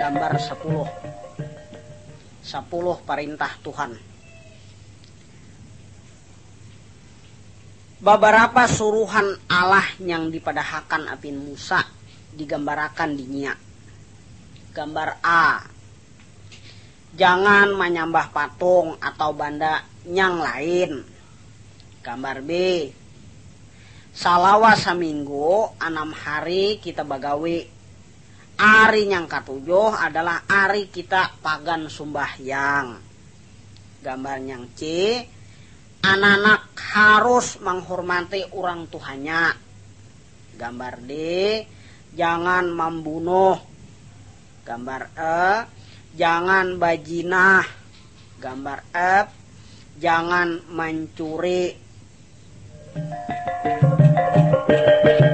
gambar 10 perintah Tuhan. Beberapa suruhan Allah yang dipadahakan apin Musa digambarakan di nya. Gambar A, jangan menyembah patung atau banda yang lain. Gambar B, salawa saminggu 6 hari kita bagawe. Ari yang katujuh adalah ari kita pagan sumbahyang. Gambar yang C, anak-anak harus menghormati orang tuanya. Gambar D, jangan membunuh. Gambar E, jangan bajinah. Gambar F, jangan mencuri.